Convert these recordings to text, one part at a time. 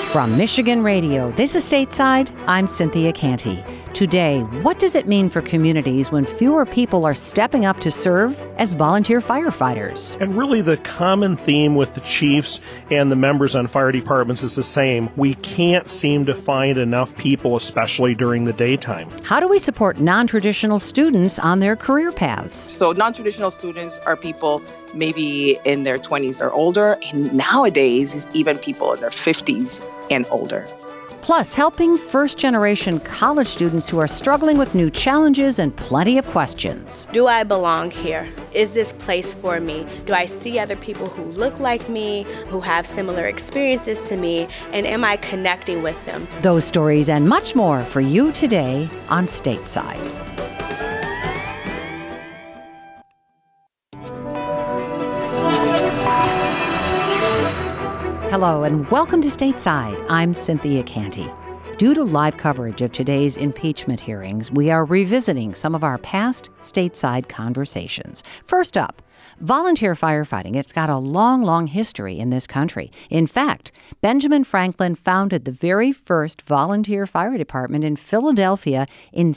From Michigan Radio, this is Stateside. I'm Cynthia Canty. Today, what does it mean for communities when fewer people are stepping up to serve as volunteer firefighters? And really the common theme with the chiefs and the members on fire departments is the same. We can't seem to find enough people, especially during the daytime. How do we support non-traditional students on their career paths? So non-traditional students are people maybe in their 20s or older, and nowadays it's even people in their 50s and older. Plus, helping first-generation college students who are struggling with new challenges and plenty of questions. Do I belong here? Is this place for me? Do I see other people who look like me, who have similar experiences to me, and am I connecting with them? Those stories and much more for you today on Stateside. Hello and welcome to Stateside. I'm Cynthia Canty. Due to live coverage of today's impeachment hearings, we are revisiting some of our past stateside conversations. First up, volunteer firefighting. It's got a long history in this country. In fact, Benjamin Franklin founded the very first volunteer fire department in Philadelphia in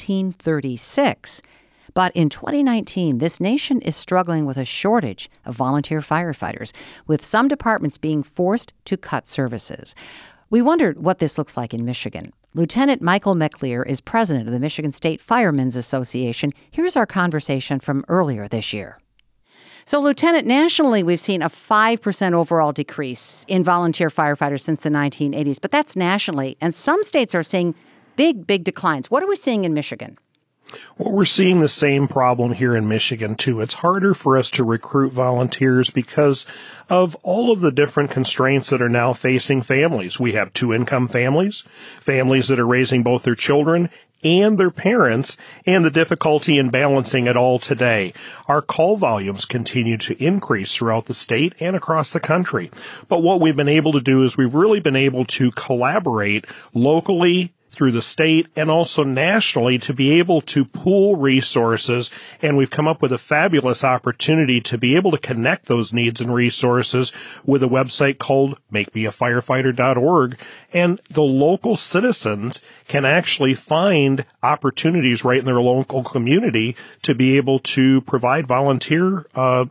1736. But in 2019, this nation is struggling with a shortage of volunteer firefighters, with some departments being forced to cut services. We wondered what this looks like in Michigan. Lieutenant Michael McLear is president of the Michigan State Firemen's Association. Here's our conversation from earlier this year. So, Lieutenant, nationally, we've seen a 5% overall decrease in volunteer firefighters since the 1980s, but that's nationally. And some states are seeing big declines. What are we seeing in Michigan? Well, we're seeing the same problem here in Michigan, too. It's harder for us to recruit volunteers because of all of the different constraints that are now facing families. We have two-income families, families that are raising both their children and their parents, and the difficulty in balancing it all today. Our call volumes continue to increase throughout the state and across the country. But what we've been able to do is we've really been able to collaborate locally through the state and also nationally to be able to pool resources. And we've come up with a fabulous opportunity to be able to connect those needs and resources with a website called makemeafirefighter.org. And the local citizens can actually find opportunities right in their local community to be able to provide volunteer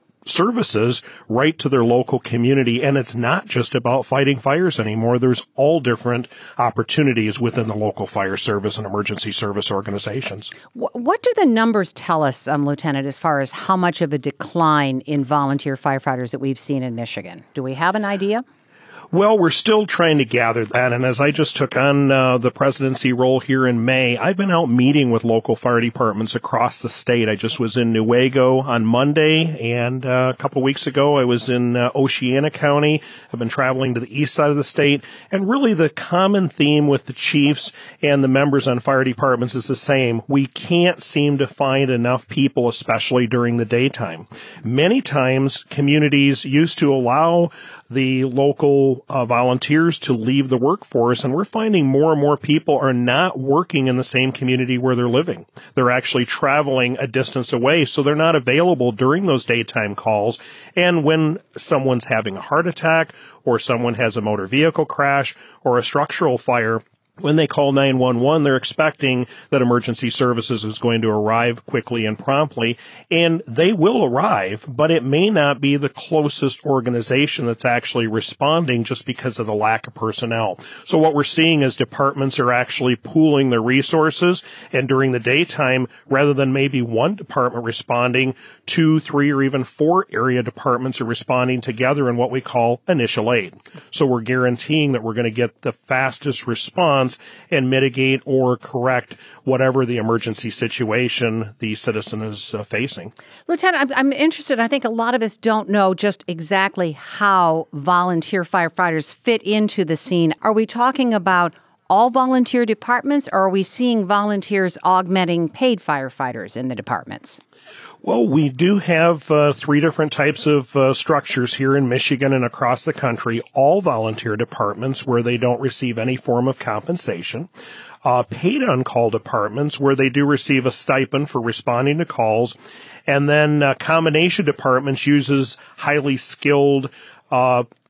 services right to their local community. And it's not just about fighting fires anymore. There's all different opportunities within the local fire service and emergency service organizations. What do the numbers tell us, Lieutenant, as far as how much of a decline in volunteer firefighters that we've seen in Michigan? Do we have an idea? Well, we're still trying to gather that, and as I just took on the presidency role here in May, I've been out meeting with local fire departments across the state. I just was in Newaygo on Monday, and a couple weeks ago I was in Oceana County. I've been traveling to the east side of the state, and really the common theme with the chiefs and the members on fire departments is the same. We can't seem to find enough people, especially during the daytime. Many times, communities used to allow the local volunteers to leave the workforce, and we're finding more and more people are not working in the same community where they're living. They're actually traveling a distance away, so they're not available during those daytime calls. And when someone's having a heart attack or someone has a motor vehicle crash or a structural fire, when they call 911, they're expecting that emergency services is going to arrive quickly and promptly, and they will arrive, but it may not be the closest organization that's actually responding just because of the lack of personnel. So what we're seeing is departments are actually pooling their resources, and during the daytime, rather than maybe one department responding, 2, 3, or even 4 area departments are responding together in what we call initial aid. So we're guaranteeing that we're going to get the fastest response and mitigate or correct whatever the emergency situation the citizen is facing. Lieutenant, I'm interested. I think a lot of us don't know just exactly how volunteer firefighters fit into the scene. Are we talking about all volunteer departments, or are we seeing volunteers augmenting paid firefighters in the departments? Well, we do have 3 different types of structures here in Michigan and across the country, all volunteer departments where they don't receive any form of compensation. Paid on-call departments where they do receive a stipend for responding to calls. And then combination departments uses highly skilled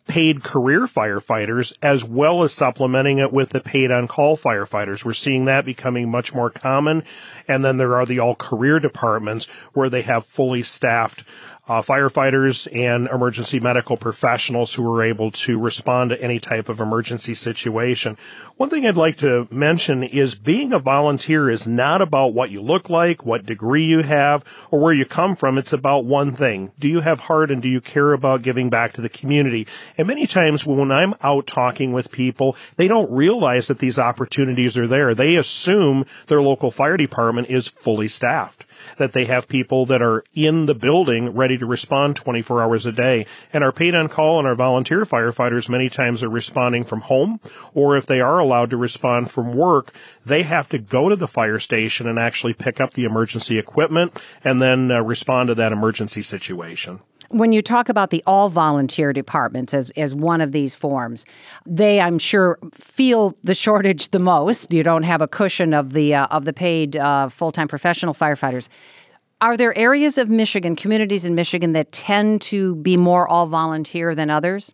paid career firefighters, as well as supplementing it with the paid on-call firefighters. We're seeing that becoming much more common. And then there are the all-career departments where they have fully staffed firefighters and emergency medical professionals who are able to respond to any type of emergency situation. One thing I'd like to mention is being a volunteer is not about what you look like, what degree you have, or where you come from. It's about one thing. Do you have heart and do you care about giving back to the community? And many times when I'm out talking with people, they don't realize that these opportunities are there. They assume their local fire department is fully staffed, that they have people that are in the building ready to respond 24 hours a day. And our paid on call and our volunteer firefighters many times are responding from home, or if they are allowed to respond from work, they have to go to the fire station and actually pick up the emergency equipment and then respond to that emergency situation. When you talk about the all-volunteer departments as one of these forms, they, I'm sure, feel the shortage the most. You don't have a cushion of the paid full-time professional firefighters. Are there areas of Michigan, communities in Michigan, that tend to be more all-volunteer than others?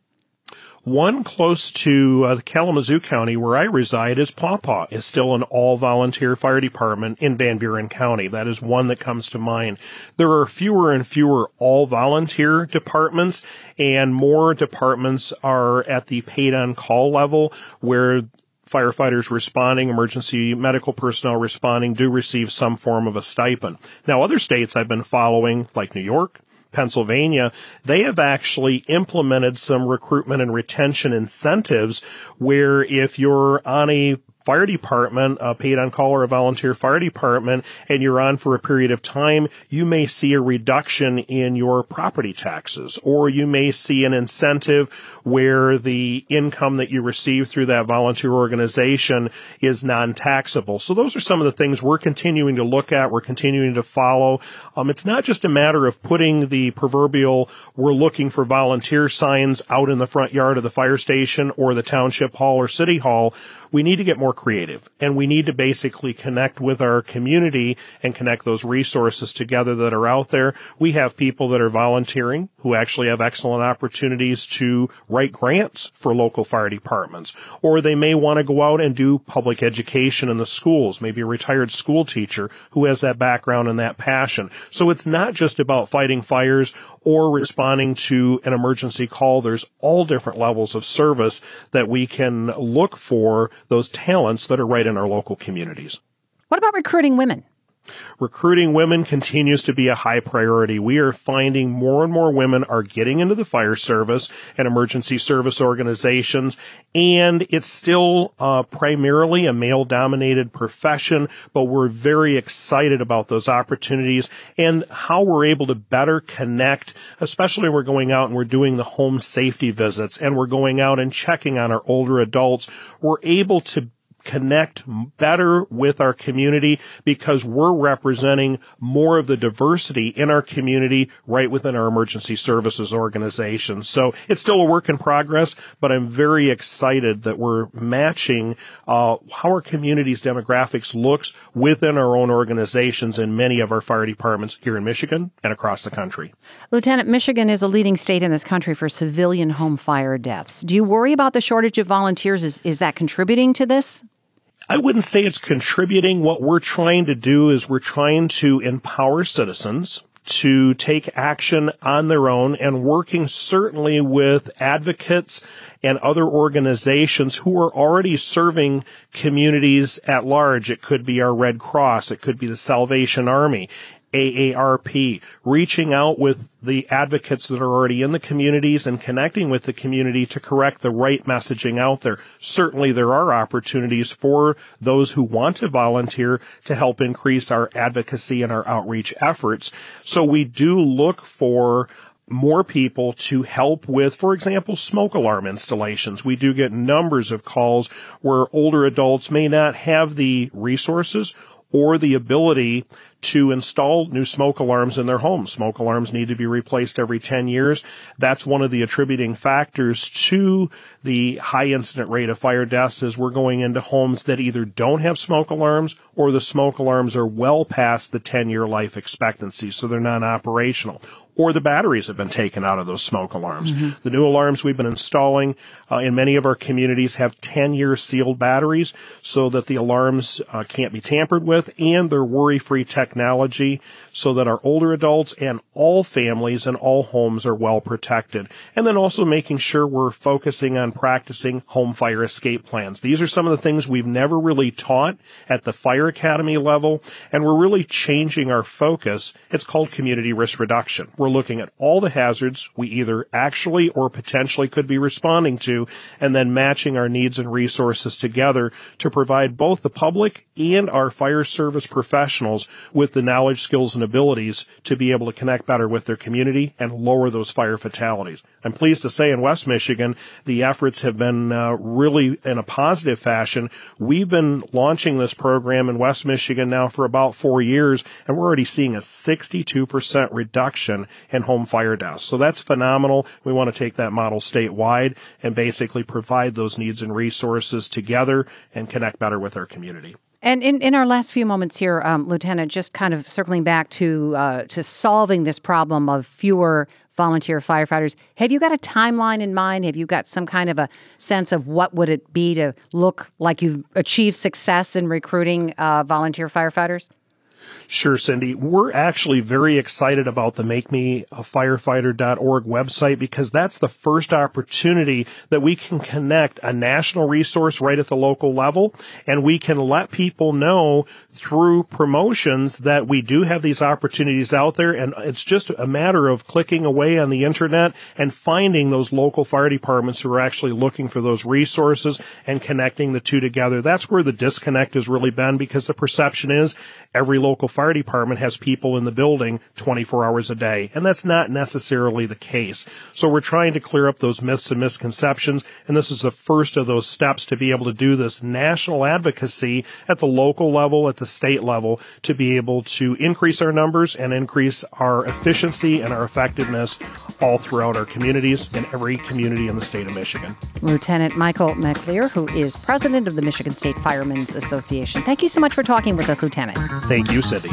One close to Kalamazoo County, where I reside, is Paw Paw. Is still an all-volunteer fire department in Van Buren County. That is one that comes to mind. There are fewer and fewer all-volunteer departments, and more departments are at the paid-on-call level, where firefighters responding, emergency medical personnel responding, do receive some form of a stipend. Now, other states I've been following, like New York, Pennsylvania, they have actually implemented some recruitment and retention incentives where if you're on a fire department, a paid on call or a volunteer fire department, and you're on for a period of time, you may see a reduction in your property taxes, or you may see an incentive where the income that you receive through that volunteer organization is non-taxable. So those are some of the things we're continuing to look at, we're continuing to follow. It's not just a matter of putting the proverbial "we're looking for volunteer" signs out in the front yard of the fire station or the township hall or city hall. We need to get more creative, and we need to basically connect with our community and connect those resources together that are out there. We have people that are volunteering who actually have excellent opportunities to write grants for local fire departments, or they may want to go out and do public education in the schools, maybe a retired school teacher who has that background and that passion. So it's not just about fighting fires or responding to an emergency call. There's all different levels of service that we can look for those talents that are right in our local communities. What about recruiting women? Recruiting women continues to be a high priority. We are finding more and more women are getting into the fire service and emergency service organizations, and it's still primarily a male-dominated profession, but we're very excited about those opportunities and how we're able to better connect, especially when we're going out and we're doing the home safety visits and we're going out and checking on our older adults. We're able to connect better with our community because we're representing more of the diversity in our community right within our emergency services organization. So it's still a work in progress, but I'm very excited that we're matching how our community's demographics looks within our own organizations in many of our fire departments here in Michigan and across the country. Lieutenant, Michigan is a leading state in this country for civilian home fire deaths. Do you worry about the shortage of volunteers? Is that contributing to this? I wouldn't say it's contributing. What we're trying to do is we're trying to empower citizens to take action on their own and working certainly with advocates and other organizations who are already serving communities at large. It could be our Red Cross. It could be the Salvation Army, AARP, reaching out with the advocates that are already in the communities and connecting with the community to correct the right messaging out there. Certainly there are opportunities for those who want to volunteer to help increase our advocacy and our outreach efforts. So we do look for more people to help with, for example, smoke alarm installations. We do get numbers of calls where older adults may not have the resources or the ability to install new smoke alarms in their homes. Smoke alarms need to be replaced every 10 years. That's one of the attributing factors to the high incident rate of fire deaths is we're going into homes that either don't have smoke alarms or the smoke alarms are well past the 10-year life expectancy, so they're not operational. or the batteries have been taken out of those smoke alarms. The new alarms we've been installing in many of our communities have 10-year sealed batteries so that the alarms can't be tampered with, and they're worry-free technology so that our older adults and all families and all homes are well protected. And then also making sure we're focusing on practicing home fire escape plans. These are some of the things we've never really taught at the fire academy level, and we're really changing our focus. It's called community risk reduction. We're looking at all the hazards we either actually or potentially could be responding to, and then matching our needs and resources together to provide both the public and our fire service professionals with the knowledge, skills, and abilities to be able to connect better with their community and lower those fire fatalities. I'm pleased to say in West Michigan, the efforts have been really in a positive fashion. We've been launching this program in West Michigan now for about 4 years, and we're already seeing a 62% reduction in home fire deaths. So that's phenomenal. We want to take that model statewide and basically provide those needs and resources together and connect better with our community. And in our last few moments here, Lieutenant, just kind of circling back to solving this problem of fewer volunteer firefighters, have you got a timeline in mind? Have you got some kind of a sense of what would it be to look like you've achieved success in recruiting volunteer firefighters? Sure, Cindy. We're actually very excited about the MakeMeAFirefighter.org website because that's the first opportunity that we can connect a national resource right at the local level, and we can let people know through promotions that we do have these opportunities out there, and it's just a matter of clicking away on the internet and finding those local fire departments who are actually looking for those resources and connecting the two together. That's where the disconnect has really been, because the perception is every local fire department has people in the building 24 hours a day, and that's not necessarily the case. So we're trying to clear up those myths and misconceptions, and this is the first of those steps to be able to do this national advocacy at the local level, at the state level, to be able to increase our numbers and increase our efficiency and our effectiveness all throughout our communities and every community in the state of Michigan. Lieutenant Michael McLear, who is president of the Michigan State Firemen's Association. Thank you so much for talking with us, Lieutenant. Thank you, Cindy.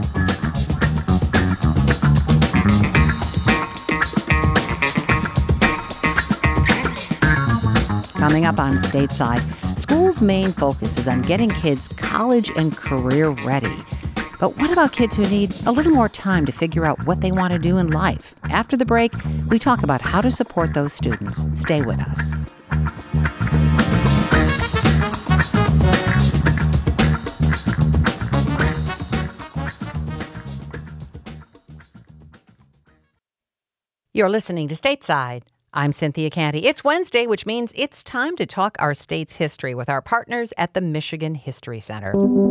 Coming up on Stateside, school's main focus is on getting kids college and career ready. But what about kids who need a little more time to figure out what they want to do in life? After the break, we talk about how to support those students. Stay with us. You're listening to Stateside. I'm Cynthia Canty. It's Wednesday, which means it's time to talk our state's history with our partners at the Michigan History Center.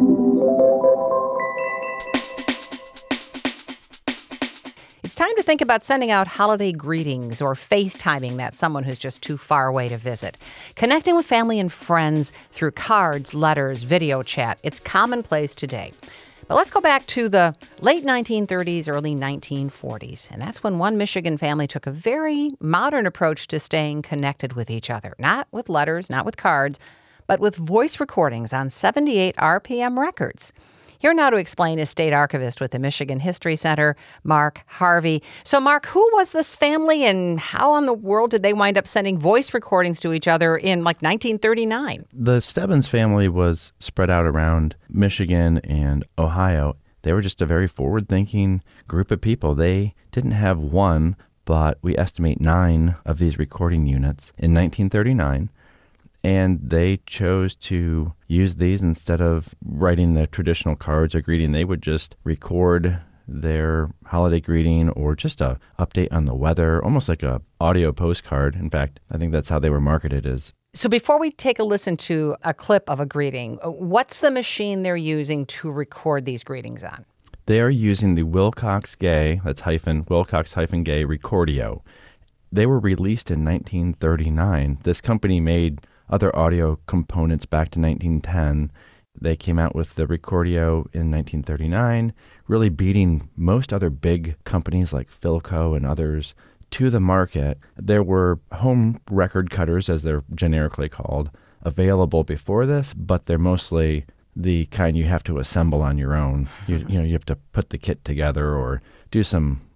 It's time to think about sending out holiday greetings or FaceTiming that someone who's just too far away to visit. Connecting with family and friends through cards, letters, video chat. It's commonplace today. But let's go back to the late 1930s, early 1940s. And that's when one Michigan family took a very modern approach to staying connected with each other. Not with letters, not with cards, but with voice recordings on 78 RPM records. Here now to explain is State Archivist with the Michigan History Center, Mark Harvey. So, Mark, who was this family and how in the world did they wind up sending voice recordings to each other in, 1939? The Stebbins family was spread out around Michigan and Ohio. They were just a very forward-thinking group of people. They didn't have one, but we estimate 9 of these recording units in 1939. And they chose to use these instead of writing the traditional cards or greeting. They would just record their holiday greeting or just a update on the weather, almost like a audio postcard. In fact, I think that's how they were marketed. So before we take a listen to a clip of a greeting, what's the machine they're using to record these greetings on? They are using the Wilcox-Gay, that's Wilcox-Gay Recordio. They were released in 1939. This company made other audio components back to 1910. They came out with the Recordio in 1939, really beating most other big companies like Philco and others to the market. There were home record cutters, as they're generically called, available before this, but they're mostly the kind you have to assemble on your own. You have to put the kit together or do some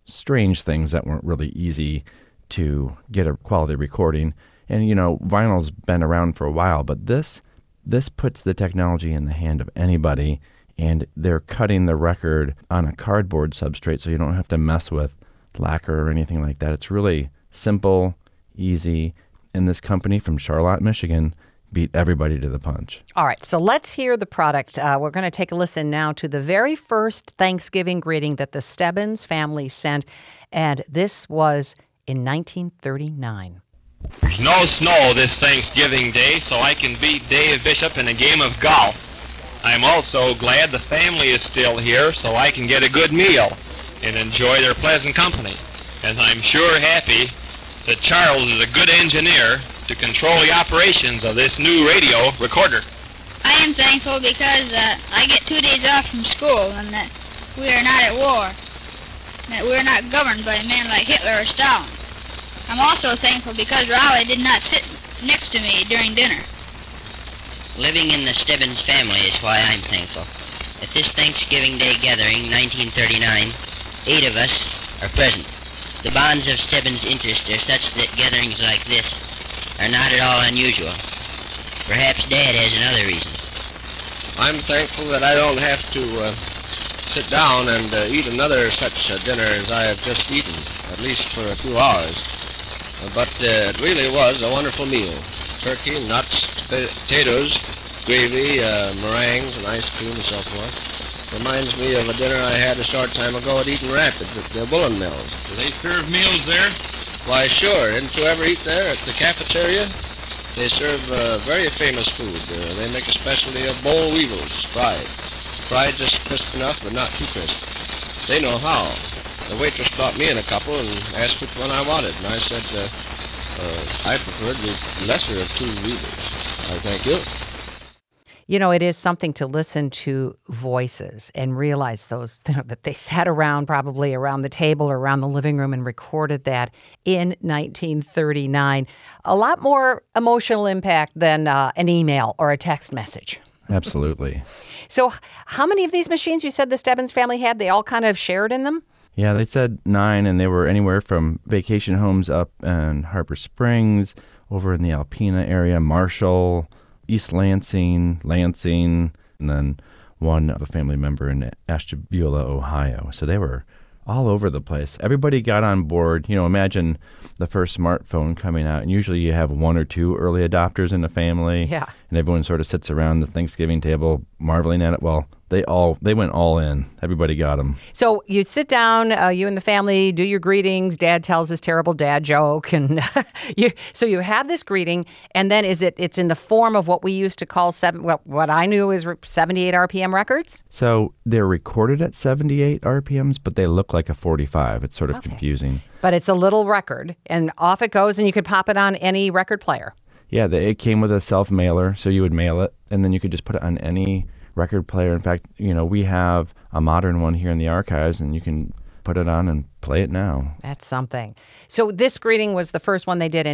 strange things that weren't really easy to get a quality recording. And, vinyl's been around for a while, but this puts the technology in the hand of anybody, and they're cutting the record on a cardboard substrate so you don't have to mess with lacquer or anything like that. It's really simple, easy, and this company from Charlotte, Michigan, beat everybody to the punch. All right, so let's hear the product. We're going to take a listen now to the very first Thanksgiving greeting that the Stebbins family sent, and this was in 1939. There's no snow this Thanksgiving Day, so I can beat Dave Bishop in a game of golf. I'm also glad the family is still here, so I can get a good meal and enjoy their pleasant company. And I'm sure happy that Charles is a good engineer to control the operations of this new radio recorder. I am thankful because I get 2 days off from school and that we are not at war, that we are not governed by men like Hitler or Stalin. I'm also thankful because Raleigh did not sit next to me during dinner. Living in the Stebbins family is why I'm thankful. At this Thanksgiving Day gathering, 1939, 8 of us are present. The bonds of Stebbins' interest are such that gatherings like this are not at all unusual. Perhaps Dad has another reason. I'm thankful that I don't have to sit down and eat another such dinner as I have just eaten, at least for a few hours. But it really was a wonderful meal. Turkey, nuts, potatoes, gravy, meringues, and ice cream and so forth. Reminds me of a dinner I had a short time ago at Eaton Rapids at the Bullen Mills. Do they serve meals there? Why, sure. Didn't you ever eat there at the cafeteria? They serve very famous food. They make a specialty of boll weevils, fried. Fried just crisp enough, but not too crisp. They know how. The waitress brought me in a couple and asked which one I wanted, and I said I preferred the lesser of 2 weevils. Thank you. It is something to listen to voices and realize that they sat around, probably around the table or around the living room, and recorded that in 1939. A lot more emotional impact than an email or a text message. Absolutely. So how many of these machines you said the Stebbins family had? They all kind of shared in them? Yeah, they said 9, and they were anywhere from vacation homes up in Harbor Springs, over in the Alpena area, Marshall, East Lansing, and then one of a family member in Ashtabula, Ohio. So they were all over the place. Everybody got on board. Imagine the first smartphone coming out, and usually you have 1 or 2 early adopters in the family. Yeah. And everyone sort of sits around the Thanksgiving table marveling at it. Well, they went all in. Everybody got them. So you sit down, you and the family do your greetings. Dad tells his terrible dad joke, and so you have this greeting, and then it's in the form of what we used to call what I knew is 78 RPM records. So they're recorded at 78 RPMs, but they look like a 45. It's sort of confusing. But it's a little record, and off it goes, and you could pop it on any record player. Yeah, it came with a self-mailer, so you would mail it, and then you could just put it on any record player. In fact, we have a modern one here in the archives, and you can put it on and play it now. That's something. So this greeting was the first one they did in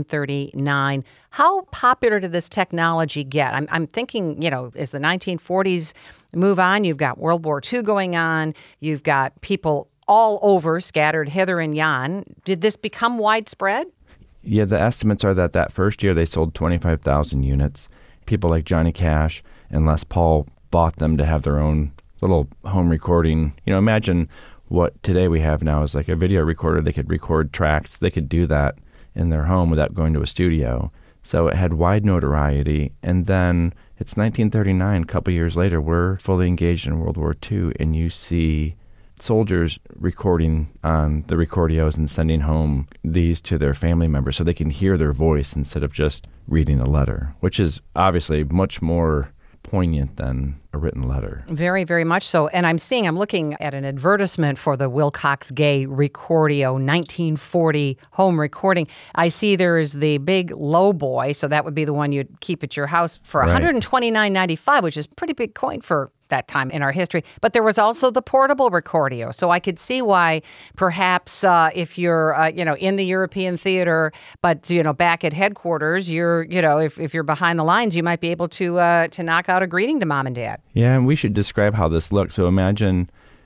1939. How popular did this technology get? I'm thinking, as the 1940s move on, you've got World War II going on, you've got people all over, scattered hither and yon. Did this become widespread? Yeah, the estimates are that first year they sold 25,000 units. People like Johnny Cash and Les Paul bought them to have their own little home recording. Imagine what today we have now is like a video recorder. They could record tracks. They could do that in their home without going to a studio. So it had wide notoriety. And then it's 1939, a couple years later, we're fully engaged in World War II, and you see soldiers recording on the recordios and sending home these to their family members so they can hear their voice instead of just reading a letter, which is obviously much more poignant than a written letter. Very, very much so. And I'm looking at an advertisement for the Wilcox Gay Recordio 1940 home recording. I see there is the big low boy, so that would be the one you'd keep at your house for $129.95, which is a pretty big coin for that time in our history. But there was also the portable recordio. So I could see why perhaps if you're, in the European theater, but, back at headquarters, you're, if you're behind the lines, you might be able to knock out a greeting to mom and dad. Yeah, and we should describe how this looks. So imagine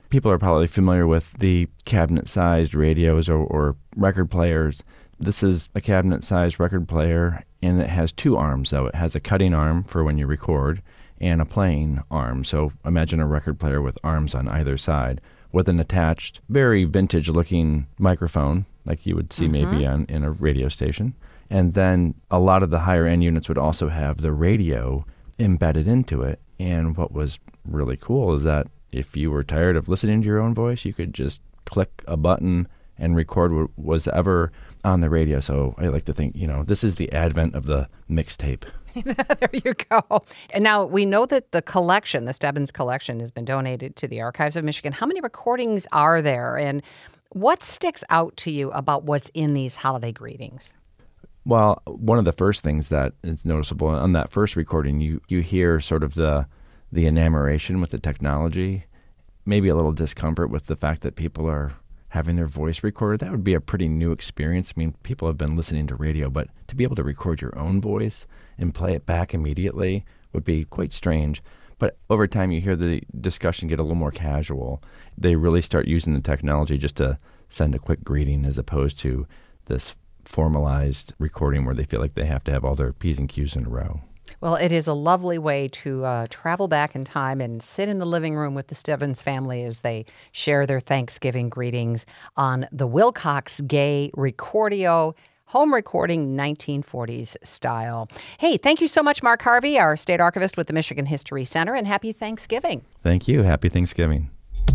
People are probably familiar with the cabinet-sized radios or record players. This is a cabinet-sized record player, and it has two arms, though. It has a cutting arm for when you record and a playing arm. So imagine a record player with arms on either side with an attached, very vintage-looking microphone, like you would see maybe in a radio station. And then a lot of the higher-end units would also have the radio embedded into it. And what was really cool is that if you were tired of listening to your own voice, you could just click a button and record what was ever on the radio. So I like to think, this is the advent of the mixtape. There you go. And now we know that the collection, the Stebbins collection, has been donated to the Archives of Michigan. How many recordings are there? And what sticks out to you about what's in these holiday greetings? Well, one of the first things that is noticeable on that first recording, you hear sort of the enamoration with the technology, maybe a little discomfort with the fact that people are having their voice recorded. That would be a pretty new experience. I mean, people have been listening to radio, but to be able to record your own voice and play it back immediately would be quite strange. But over time, you hear the discussion get a little more casual. They really start using the technology just to send a quick greeting as opposed to this formalized recording where they feel like they have to have all their P's and Q's in a row. Well, it is a lovely way to travel back in time and sit in the living room with the Stebbins family as they share their Thanksgiving greetings on the Wilcox Gay Recordio, home recording 1940s style. Hey, thank you so much, Mark Harvey, our state archivist with the Michigan History Center, and happy Thanksgiving. Thank you. Happy Thanksgiving.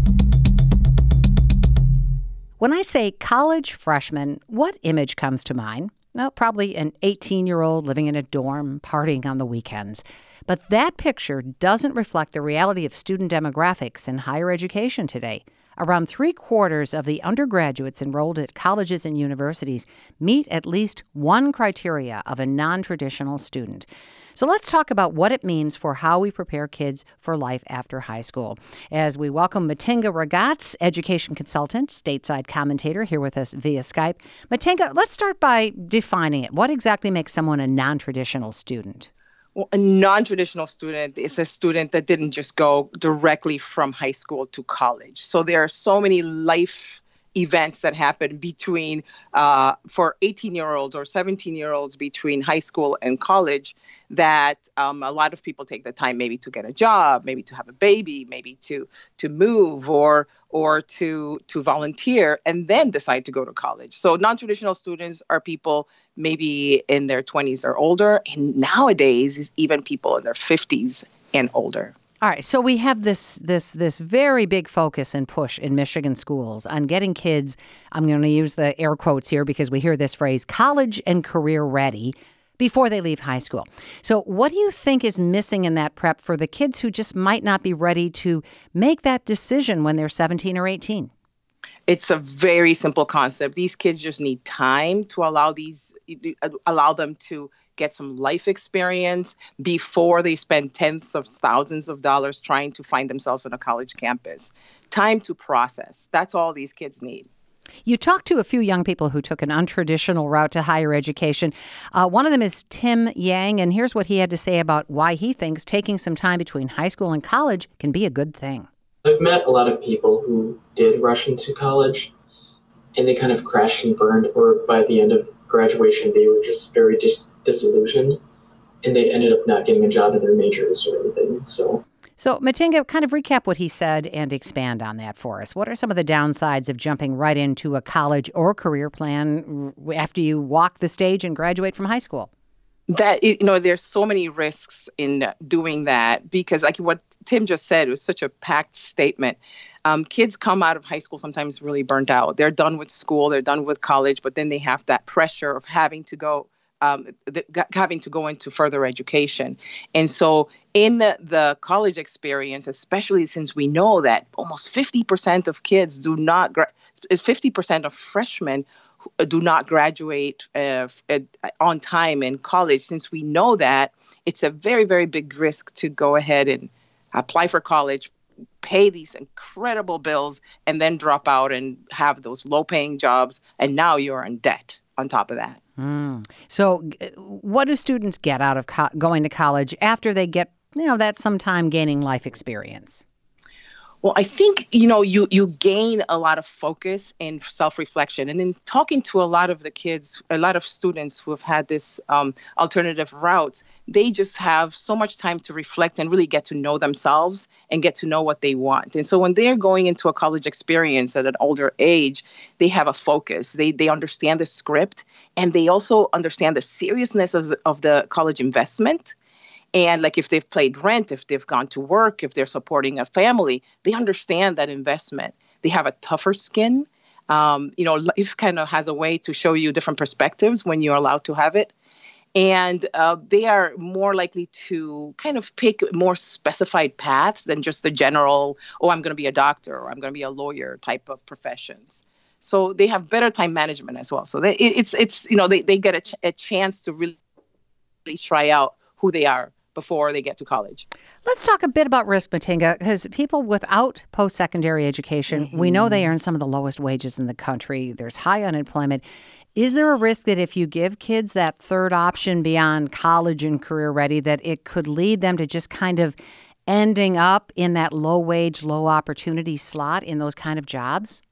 When I say college freshman, what image comes to mind? Well, probably an 18-year-old living in a dorm, partying on the weekends. But that picture doesn't reflect the reality of student demographics in higher education today. Around 3/4 of the undergraduates enrolled at colleges and universities meet at least one criteria of a non-traditional student. So let's talk about what it means for how we prepare kids for life after high school. As we welcome Matinga Ragaz, education consultant, stateside commentator, here with us via Skype. Matinga, let's start by defining it. What exactly makes someone a non-traditional student? Well, a non-traditional student is a student that didn't just go directly from high school to college. So there are so many life events that happen between, for 18-year-olds or 17-year-olds between high school and college that a lot of people take the time maybe to get a job, maybe to have a baby, maybe to move or to volunteer and then decide to go to college. So non-traditional students are people maybe in their 20s or older, and nowadays is even people in their 50s and older. All right, so we have this very big focus and push in Michigan schools on getting kids, I'm going to use the air quotes here because we hear this phrase, college and career ready before they leave high school. So what do you think is missing in that prep for the kids who just might not be ready to make that decision when they're 17 or 18? It's a very simple concept. These kids just need time to allow them to get some life experience before they spend tens of thousands of dollars trying to find themselves on a college campus. Time to process. That's all these kids need. You talked to a few young people who took an untraditional route to higher education. One of them is Tim Yang, and here's what he had to say about why he thinks taking some time between high school and college can be a good thing. I've met a lot of people who did rush into college, and they kind of crashed and burned, or by the end of graduation, they were just very disillusioned, and they ended up not getting a job in their majors or anything. So Matinga, kind of recap what he said and expand on that for us. What are some of the downsides of jumping right into a college or career plan after you walk the stage and graduate from high school? There's so many risks in doing that because, like what Tim just said, it was such a packed statement. Kids come out of high school sometimes really burnt out. They're done with school, they're done with college, but then they have that pressure of having to go into further education. And so in the college experience, especially since we know that almost 50% of kids 50% of freshmen do not graduate on time in college, since we know that it's a very, very big risk to go ahead and apply for college, pay these incredible bills, and then drop out and have those low-paying jobs, and now you're in debt on top of that. So what do students get out of going to college after they get, that some time gaining life experience? Well, I think, you gain a lot of focus and self-reflection. And in talking to a lot of the kids, a lot of students who have had this alternative routes, they just have so much time to reflect and really get to know themselves and get to know what they want. And so when they're going into a college experience at an older age, they have a focus. They understand the script, and they also understand the seriousness of the college investment. And like if they've paid rent, if they've gone to work, if they're supporting a family, they understand that investment. They have a tougher skin. Life kind of has a way to show you different perspectives when you're allowed to have it. And they are more likely to kind of pick more specified paths than just the general, I'm going to be a doctor or I'm going to be a lawyer type of professions. So they have better time management as well. So they get a chance to really try out who they are before they get to college. Let's talk a bit about risk, Matinga, because people without post-secondary education, we know they earn some of the lowest wages in the country. There's high unemployment. Is there a risk that if you give kids that third option beyond college and career ready, that it could lead them to just kind of ending up in that low wage, low opportunity slot in those kind of jobs?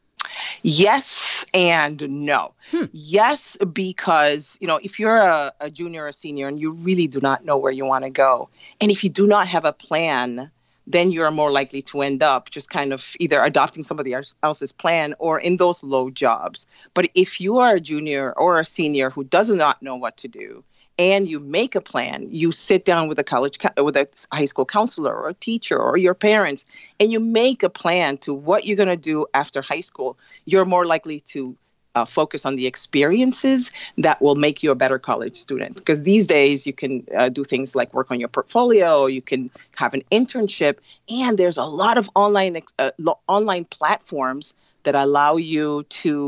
Yes and no. Yes, because, if you're a junior or senior and you really do not know where you want to go, and if you do not have a plan, then you're more likely to end up just kind of either adopting somebody else's plan or in those low jobs. But if you are a junior or a senior who does not know what to do, and you make a plan, you sit down with a high school counselor or a teacher or your parents, and you make a plan to what you're going to do after high school, you're more likely to focus on the experiences that will make you a better college student. Because these days you can do things like work on your portfolio, you can have an internship, and there's a lot of online platforms that allow you to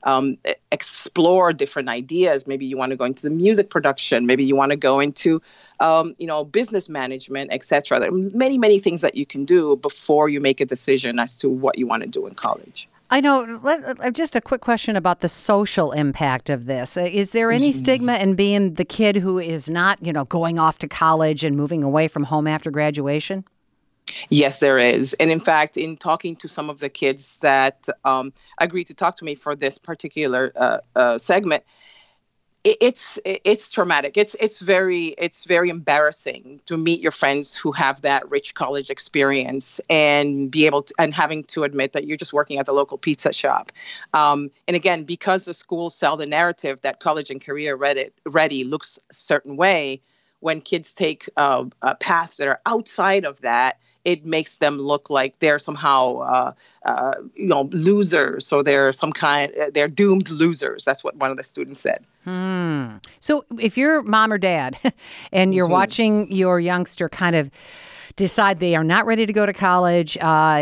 explore different ideas. Maybe you want to go into the music production. Maybe you want to go into, business management, etc. There are many, many things that you can do before you make a decision as to what you want to do in college. I know. Just a quick question about the social impact of this. Is there any stigma in being the kid who is not, going off to college and moving away from home after graduation? Yes, there is. And in fact, in talking to some of the kids that agreed to talk to me for this particular segment, it's traumatic. It's very embarrassing to meet your friends who have that rich college experience and be able to, and having to admit that you're just working at the local pizza shop. And again, because the schools sell the narrative that college and career ready looks a certain way, when kids take paths that are outside of that, it makes them look like they're somehow, losers, or they're doomed losers. That's what one of the students said. So if you're mom or dad and you're watching your youngster kind of decide they are not ready to go to college,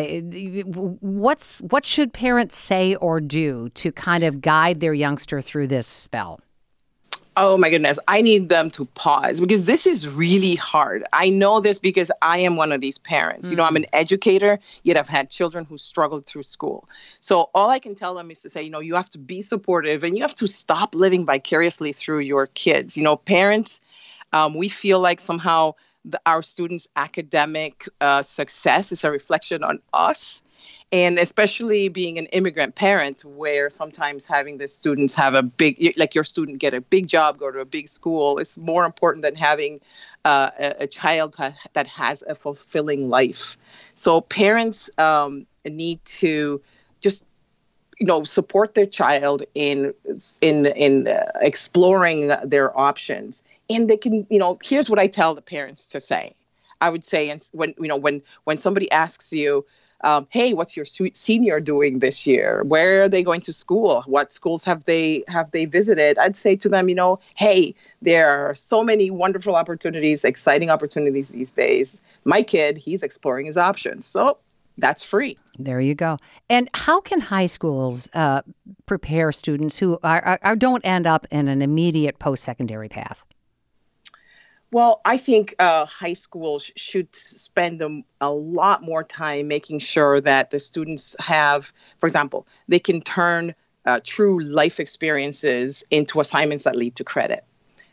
what should parents say or do to kind of guide their youngster through this spell? Oh, my goodness. I need them to pause because this is really hard. I know this because I am one of these parents. I'm an educator, yet I've had children who struggled through school. So all I can tell them is to say, you have to be supportive and you have to stop living vicariously through your kids. Parents, we feel like somehow our students' academic success is a reflection on us. And especially being an immigrant parent, where sometimes having the students have your student get a big job, go to a big school, is more important than having a child that has a fulfilling life. So parents need to just, support their child in exploring their options. And they can, here's what I tell the parents to say. I would say, when somebody asks you, hey, what's your senior doing this year? Where are they going to school? What schools have they visited? I'd say to them, hey, there are so many wonderful opportunities, exciting opportunities these days. My kid, he's exploring his options. So that's free. There you go. And how can high schools prepare students who don't end up in an immediate post-secondary path? Well, I think high schools should spend a lot more time making sure that the students have, for example, they can turn true life experiences into assignments that lead to credit.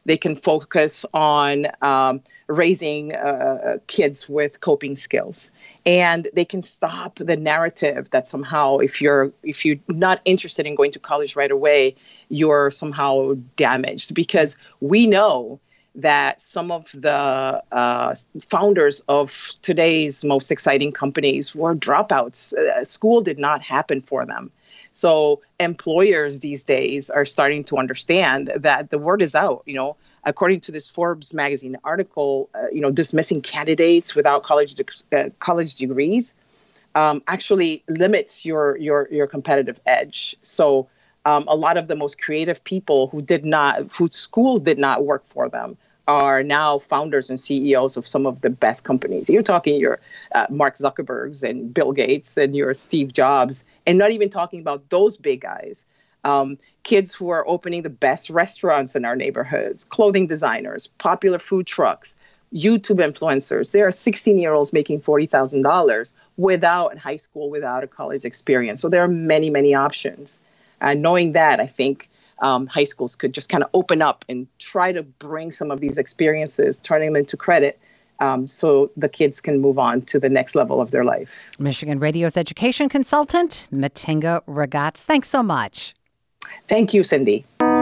They can focus on raising kids with coping skills. And they can stop the narrative that somehow if you're not interested in going to college right away, you're somehow damaged. Because we know that some of the founders of today's most exciting companies were dropouts. School did not happen for them. So employers these days are starting to understand that the word is out, According to this Forbes magazine article, dismissing candidates without college degrees actually limits your competitive edge. So a lot of the most creative people whose schools did not work for them are now founders and CEOs of some of the best companies. You're talking your Mark Zuckerbergs and Bill Gates and your Steve Jobs, and not even talking about those big guys. Kids who are opening the best restaurants in our neighborhoods, clothing designers, popular food trucks, YouTube influencers. There are 16-year-olds making $40,000 without high school, without a college experience. So there are many, many options. And knowing that, I think high schools could just kind of open up and try to bring some of these experiences, turning them into credit, so the kids can move on to the next level of their life. Michigan Radio's education consultant, Matinga Ragaz. Thanks so much. Thank you, Cindy.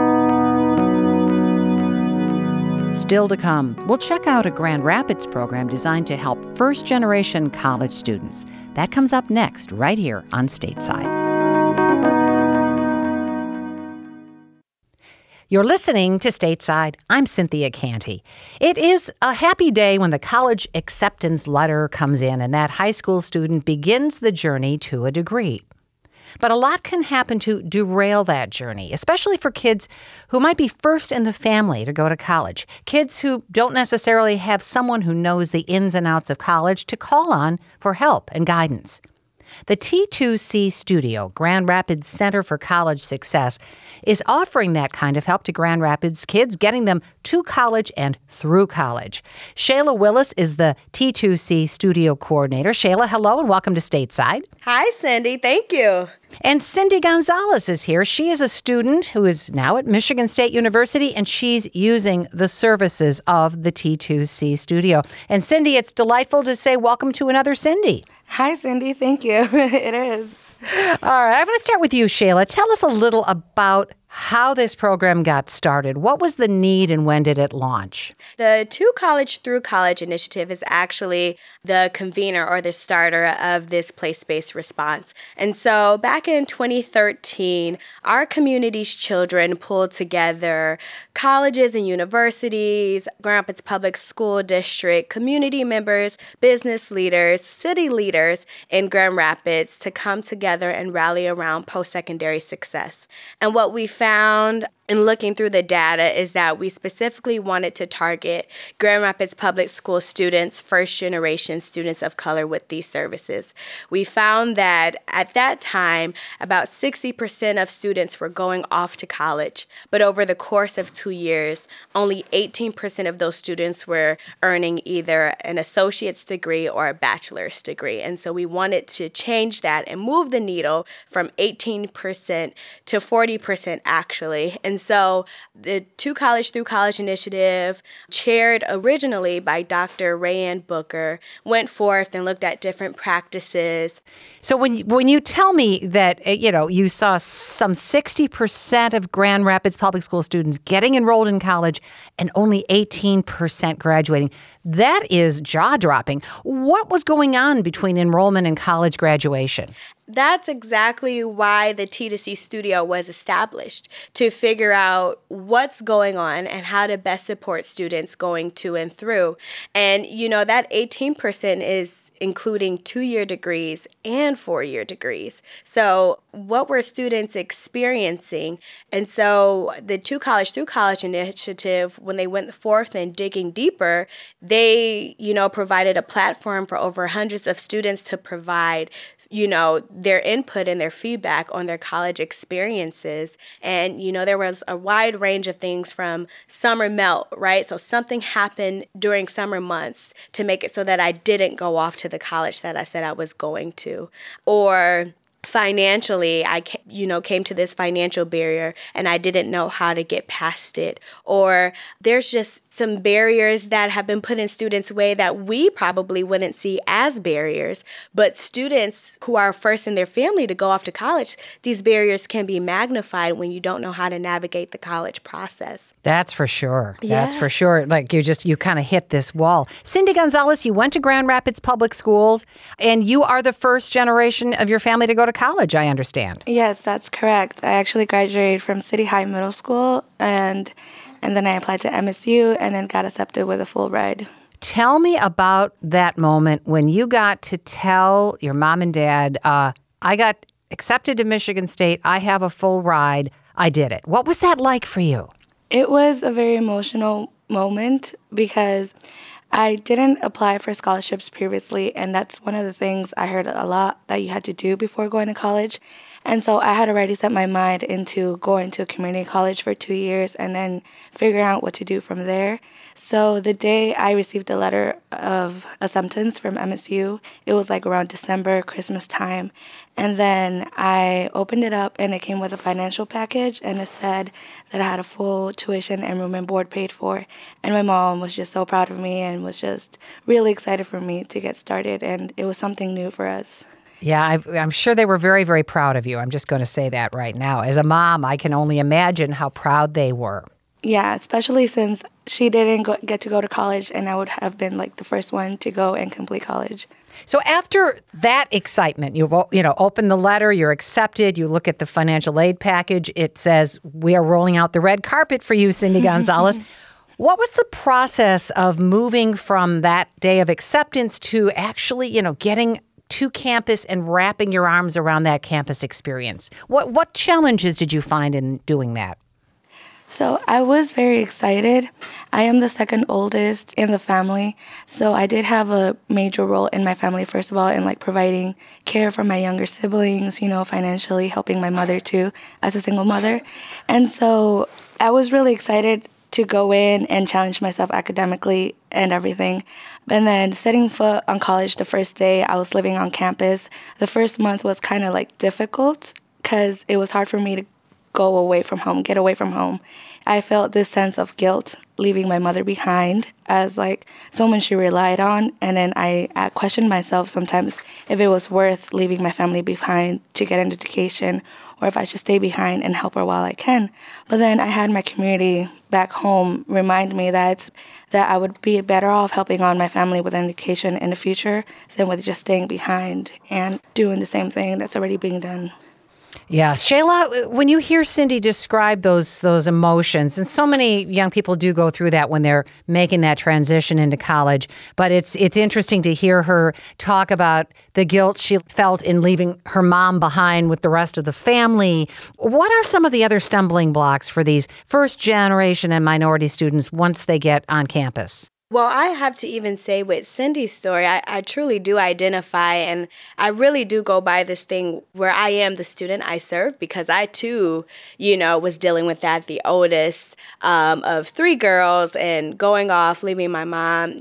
Still to come, we'll check out a Grand Rapids program designed to help first-generation college students. That comes up next, right here on Stateside. You're listening to Stateside. I'm Cynthia Canty. It is a happy day when the college acceptance letter comes in and that high school student begins the journey to a degree. But a lot can happen to derail that journey, especially for kids who might be first in the family to go to college. Kids who don't necessarily have someone who knows the ins and outs of college to call on for help and guidance. The T2C Studio, Grand Rapids Center for College Success, is offering that kind of help to Grand Rapids kids, getting them to college and through college. Shayla Willis is the T2C Studio Coordinator. Shayla, hello and welcome to Stateside. Hi, Cindy. Thank you. And Cindy Gonzalez is here. She is a student who is now at Michigan State University, and she's using the services of the T2C Studio. And Cindy, it's delightful to say welcome to another Cindy. Hi, Cindy. Thank you. It is. All right. I'm going to start with you, Shayla. Tell us a little about how this program got started. What was the need and when did it launch? The To College Through College initiative is actually the convener or the starter of this place-based response. And so back in 2013, our community's children pulled together colleges and universities, Grand Rapids Public School District, community members, business leaders, city leaders in Grand Rapids to come together and rally around post-secondary success. And what we found in looking through the data is that we specifically wanted to target Grand Rapids Public School students, first-generation students of color with these services. We found that at that time, about 60% of students were going off to college, but over the course of 2 years, only 18% of those students were earning either an associate's degree or a bachelor's degree. And so we wanted to change that and move the needle from 18% to 40% actually. And so the To College Through College initiative, chaired originally by Dr. Rayanne Booker, went forth and looked at different practices. So when you tell me that, you saw some 60% of Grand Rapids Public School students getting enrolled in college and only 18% graduating, that is jaw-dropping. What was going on between enrollment and college graduation? That's exactly why the T2C Studio was established, to figure out what's going on and how to best support students going to and through. And, that 18% is including 2-year degrees and 4-year degrees. So what were students experiencing? And so the To College Through College initiative, when they went forth and digging deeper, they, provided a platform for over hundreds of students to provide, their input and their feedback on their college experiences. And, there was a wide range of things from summer melt, right? So something happened during summer months to make it so that I didn't go off to the college that I said I was going to. Or financially, I came to this financial barrier and I didn't know how to get past it. Or there's just some barriers that have been put in students' way that we probably wouldn't see as barriers. But students who are first in their family to go off to college, these barriers can be magnified when you don't know how to navigate the college process. That's for sure. Yeah. That's for sure. Like you kind of hit this wall. Cindy Gonzalez, you went to Grand Rapids Public Schools, and you are the first generation of your family to go to college, I understand. Yes, that's correct. I actually graduated from City High Middle School, and then I applied to MSU and then got accepted with a full ride. Tell me about that moment when you got to tell your mom and dad, I got accepted to Michigan State, I have a full ride, I did it. What was that like for you? It was a very emotional moment because I didn't apply for scholarships previously, and that's one of the things I heard a lot that you had to do before going to college. And so I had already set my mind into going to a community college for 2 years and then figuring out what to do from there. So the day I received the letter of acceptance from MSU, it was like around December, Christmas time. And then I opened it up and it came with a financial package and it said that I had a full tuition and room and board paid for. And my mom was just so proud of me and was just really excited for me to get started. And it was something new for us. Yeah, I'm sure they were very, very proud of you. I'm just going to say that right now. As a mom, I can only imagine how proud they were. Yeah, especially since she didn't get to go to college, and I would have been like the first one to go and complete college. So after that excitement, you've opened the letter, you're accepted, you look at the financial aid package, it says, we are rolling out the red carpet for you, Cindy Gonzalez. What was the process of moving from that day of acceptance to actually, getting to campus and wrapping your arms around that campus experience? What challenges did you find in doing that? So I was very excited. I am the second oldest in the family, so I did have a major role in my family, first of all, in providing care for my younger siblings, financially helping my mother too, as a single mother. And so I was really excited to go in and challenge myself academically and everything. And then setting foot on college the first day I was living on campus, the first month was kind of difficult because it was hard for me to go away from home, get away from home. I felt this sense of guilt leaving my mother behind as someone she relied on. And then I questioned myself sometimes if it was worth leaving my family behind to get an education or if I should stay behind and help her while I can. But then I had my community back home remind me that I would be better off helping on my family with an education in the future than with just staying behind and doing the same thing that's already being done. Yeah. Shayla, when you hear Cindy describe those emotions, and so many young people do go through that when they're making that transition into college, but it's interesting to hear her talk about the guilt she felt in leaving her mom behind with the rest of the family. What are some of the other stumbling blocks for these first generation and minority students once they get on campus? Well, I have to even say with Cindy's story, I truly do identify, and I really do go by this thing where I am the student I serve, because I too, was dealing with that, the oldest of three girls, and going off, leaving my mom,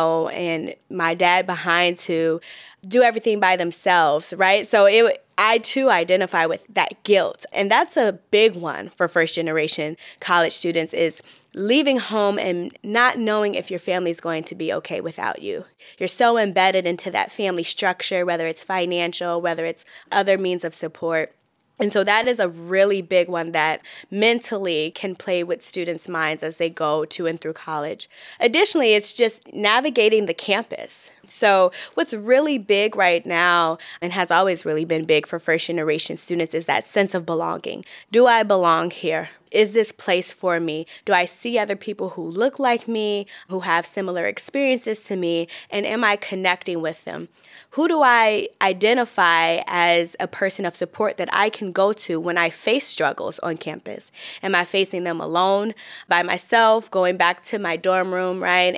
and my dad behind to do everything by themselves, right? So I too identify with that guilt. And that's a big one for first generation college students, is leaving home and not knowing if your family is going to be okay without you. You're so embedded into that family structure, whether it's financial, whether it's other means of support. And so that is a really big one that mentally can play with students' minds as they go to and through college. Additionally, it's just navigating the campus. So what's really big right now, and has always really been big for first-generation students, is that sense of belonging. Do I belong here? Is this place for me? Do I see other people who look like me, who have similar experiences to me, and am I connecting with them? Who do I identify as a person of support that I can go to when I face struggles on campus? Am I facing them alone, by myself, going back to my dorm room, right,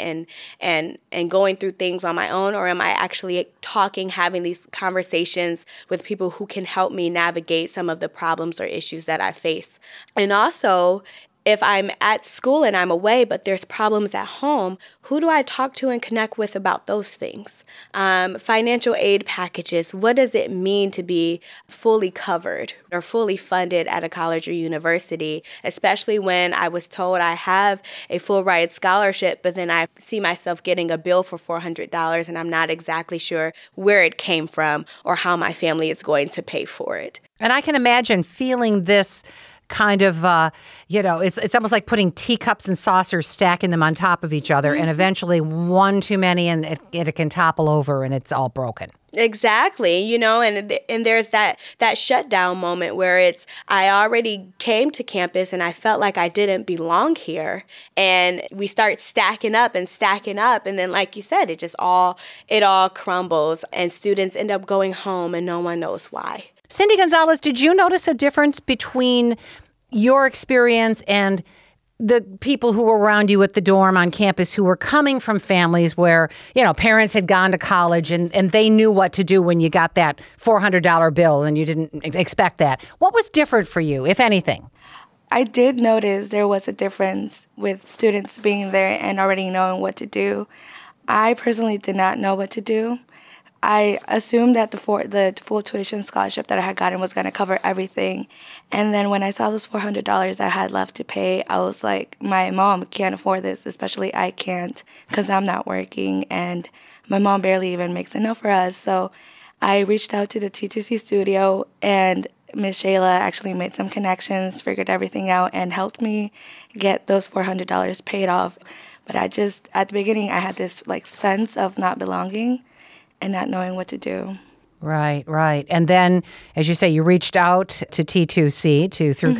and going through things on my own? Or am I actually talking, having these conversations with people who can help me navigate some of the problems or issues that I face? And also, If I'm at school and I'm away, but there's problems at home, who do I talk to and connect with about those things? Financial aid packages, what does it mean to be fully covered or fully funded at a college or university, especially when I was told I have a full ride scholarship, but then I see myself getting a bill for $400 and I'm not exactly sure where it came from or how my family is going to pay for it. And I can imagine feeling this kind of, it's almost like putting teacups and saucers, stacking them on top of each other, and eventually one too many and it can topple over and it's all broken. Exactly, and there's that shutdown moment where I already came to campus and I felt like I didn't belong here, and we start stacking up, and then like you said, it all crumbles and students end up going home and no one knows why. Cindy Gonzalez, did you notice a difference between your experience and the people who were around you at the dorm on campus who were coming from families where, parents had gone to college and they knew what to do when you got that $400 bill and you didn't expect that? What was different for you, if anything? I did notice there was a difference with students being there and already knowing what to do. I personally did not know what to do. I assumed that the full tuition scholarship that I had gotten was going to cover everything. And then when I saw those $400 I had left to pay, I was like, my mom can't afford this, especially I can't because I'm not working. And my mom barely even makes enough for us. So I reached out to the T2C studio, and Miss Shayla actually made some connections, figured everything out, and helped me get those $400 paid off. But at the beginning, I had this sense of not belonging and not knowing what to do. Right. And then, as you say, you reached out to T2C, through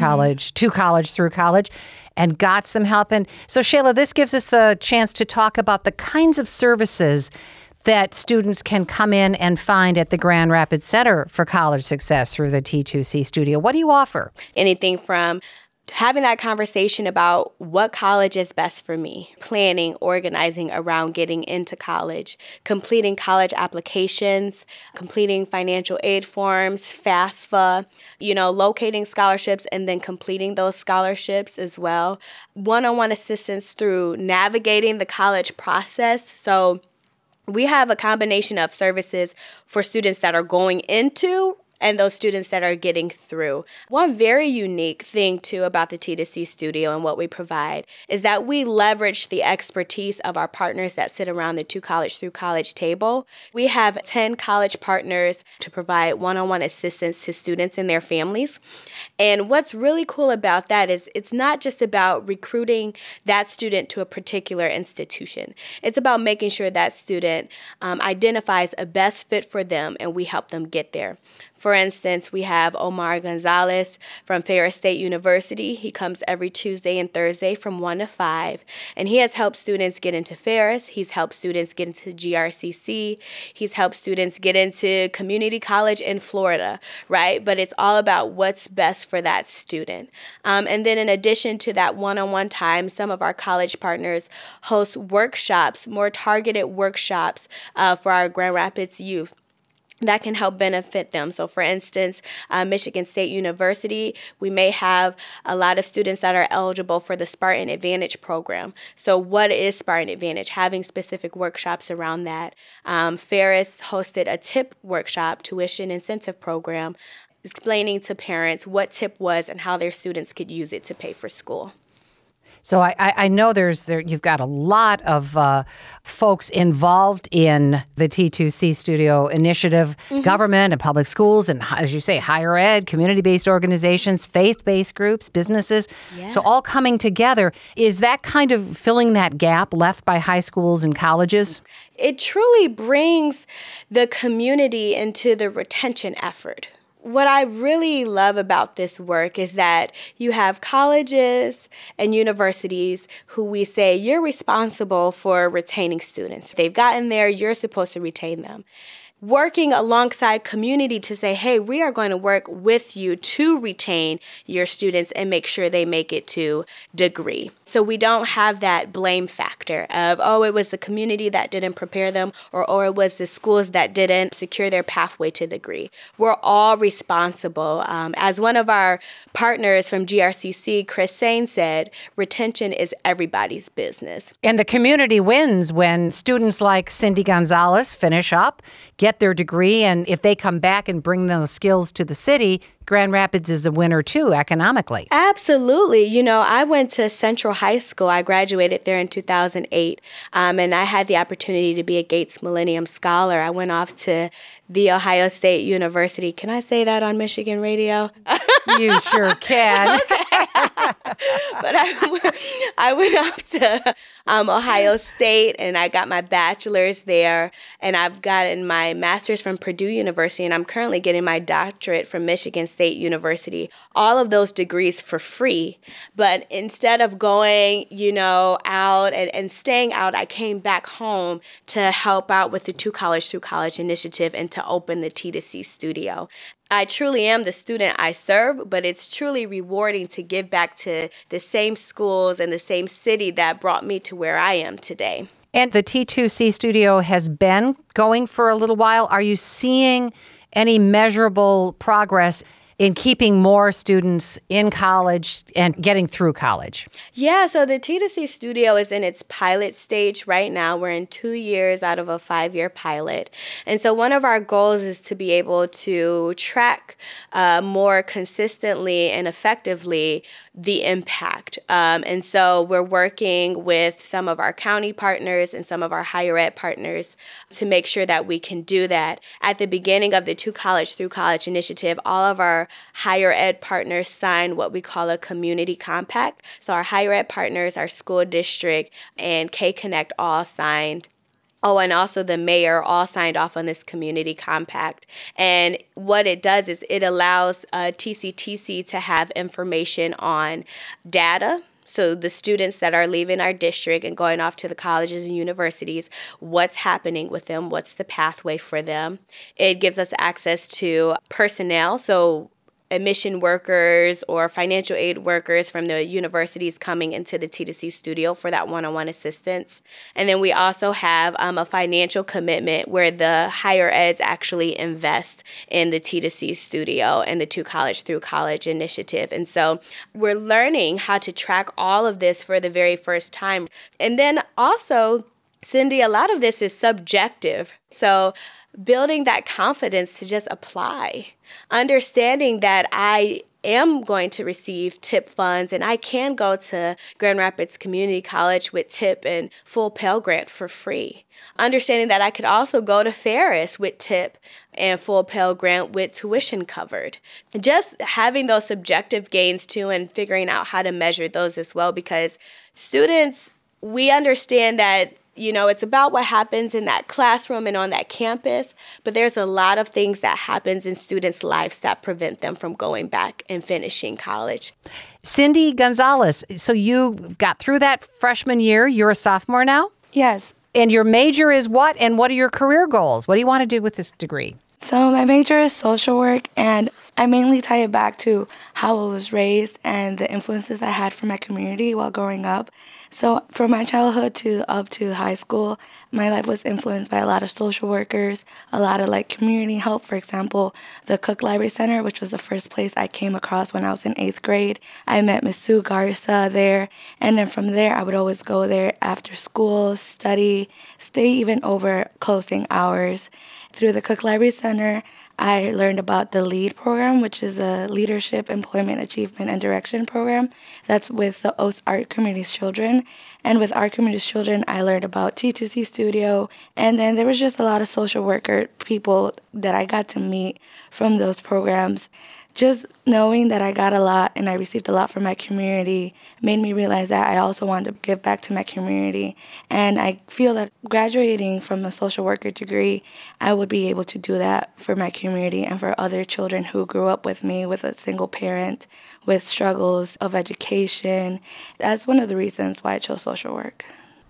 college, and got some help. And so, Shayla, this gives us the chance to talk about the kinds of services that students can come in and find at the Grand Rapids Center for College Success through the T2C studio. What do you offer? Anything from having that conversation about what college is best for me, planning, organizing around getting into college, completing college applications, completing financial aid forms, FAFSA, locating scholarships and then completing those scholarships as well. One-on-one assistance through navigating the college process. So we have a combination of services for students that are going into and those students that are getting through. One very unique thing, too, about the T2C studio and what we provide is that we leverage the expertise of our partners that sit around the 2 College Through College table. We have 10 college partners to provide one-on-one assistance to students and their families. And what's really cool about that is it's not just about recruiting that student to a particular institution. It's about making sure that student identifies a best fit for them, and we help them get there. For instance, we have Omar Gonzalez from Ferris State University. He comes every Tuesday and Thursday from 1 to 5, and he has helped students get into Ferris. He's helped students get into GRCC. He's helped students get into community college in Florida, right? But it's all about what's best for that student. And then in addition to that one-on-one time, some of our college partners host workshops, more targeted workshops for our Grand Rapids youth that can help benefit them. So for instance, Michigan State University, we may have a lot of students that are eligible for the Spartan Advantage program. So what is Spartan Advantage? Having specific workshops around that. Ferris hosted a TIP workshop, tuition incentive program, explaining to parents what TIP was and how their students could use it to pay for school. So I know you've got a lot of folks involved in the T2C Studio initiative, government and public schools, and as you say, higher ed, community-based organizations, faith-based groups, businesses. Yeah. So all coming together. Is that kind of filling that gap left by high schools and colleges? It truly brings the community into the retention effort. What I really love about this work is that you have colleges and universities who we say, you're responsible for retaining students. They've gotten there, you're supposed to retain them. working alongside community to say, hey, we are going to work with you to retain your students and make sure they make it to degree. So we don't have that blame factor of, oh, it was the community that didn't prepare them, or it was the schools that didn't secure their pathway to degree. We're all responsible. As one of our partners from GRCC, Chris Sain, said, retention is everybody's business. And the community wins when students like Cindy Gonzalez finish up, get their degree, and if they come back and bring those skills to the city, Grand Rapids is a winner too economically. Absolutely. You know, I went to Central High School. I graduated there in 2008, and I had the opportunity to be a Gates Millennium Scholar. I went off to The Ohio State University. Can I say that on Michigan radio? You sure can. But I went off to Ohio State, and I got my bachelor's there, and I've gotten my master's from Purdue University, and I'm currently getting my doctorate from Michigan State University. All of those degrees for free. But instead of going, out and staying out, I came back home to help out with the 2 College Through College initiative and to open the T2C studio. I truly am the student I serve, but it's truly rewarding to give back to the same schools and the same city that brought me to where I am today. And the T2C studio has been going for a little while. Are you seeing any measurable progress in keeping more students in college and getting through college? Yeah, so the T2C studio is in its pilot stage right now. We're in 2 years out of a 5-year pilot. And so one of our goals is to be able to track more consistently and effectively the impact. And so we're working with some of our county partners and some of our higher ed partners to make sure that we can do that. At the beginning of the 2 College Through College initiative, all of our higher ed partners signed what we call a community compact. So our higher ed partners, our school district, and K-Connect all signed. Oh, and also the mayor all signed off on this community compact. And what it does is it allows TCTC to have information on data. So the students that are leaving our district and going off to the colleges and universities, what's happening with them? What's the pathway for them? It gives us access to personnel. So admission workers or financial aid workers from the universities coming into the T2C studio for that one-on-one assistance. And then we also have a financial commitment where the higher eds actually invest in the T2C studio and the 2 College Through College initiative. And so we're learning how to track all of this for the very first time. And then also, Cindy, a lot of this is subjective. So building that confidence to just apply, understanding that I am going to receive TIP funds and I can go to Grand Rapids Community College with TIP and full Pell Grant for free. Understanding that I could also go to Ferris with TIP and full Pell Grant with tuition covered. Just having those subjective gains too and figuring out how to measure those as well, because students, we understand that it's about what happens in that classroom and on that campus, but there's a lot of things that happens in students' lives that prevent them from going back and finishing college. Cindy Gonzalez, so you got through that freshman year. You're a sophomore now? Yes. And your major is what? And what are your career goals? What do you want to do with this degree? So my major is social work, and I mainly tie it back to how I was raised and the influences I had from my community while growing up. So from my childhood to up to high school, my life was influenced by a lot of social workers, a lot of community help. For example, the Cook Library Center, which was the first place I came across when I was in 8th grade. I met Ms. Sue Garza there, and then from there I would always go there after school, study, stay even over closing hours. Through the Cook Library Center, I learned about the LEAD program, which is a Leadership, Employment, Achievement, and Direction program. That's with the Oast Art Community's children. And with Art Community's children, I learned about T2C Studio. And then there was just a lot of social worker people that I got to meet from those programs. Just knowing that I got a lot and I received a lot from my community made me realize that I also wanted to give back to my community. And I feel that graduating from a social worker degree, I would be able to do that for my community and for other children who grew up with me with a single parent, with struggles of education. That's one of the reasons why I chose social work.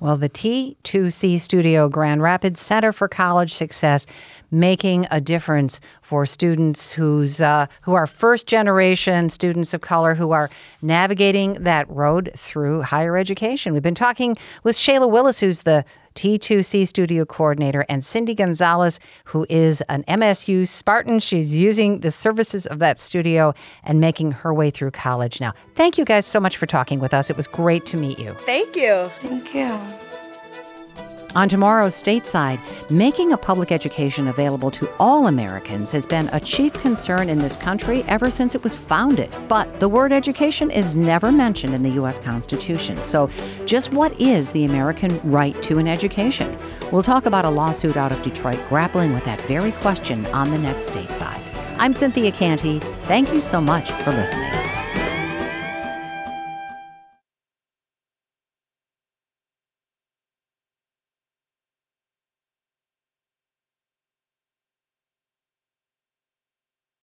Well, the T2C Studio Grand Rapids Center for College Success making a difference for students who are first-generation students of color who are navigating that road through higher education. We've been talking with Shayla Willis, who's the T2C Studio Coordinator, and Cindy Gonzalez, who is an MSU Spartan. She's using the services of that studio and making her way through college now. Thank you guys so much for talking with us. It was great to meet you. Thank you. Thank you. On tomorrow's Stateside, making a public education available to all Americans has been a chief concern in this country ever since it was founded. But the word education is never mentioned in the U.S. Constitution. So just what is the American right to an education? We'll talk about a lawsuit out of Detroit grappling with that very question on the next Stateside. I'm Cynthia Canty. Thank you so much for listening.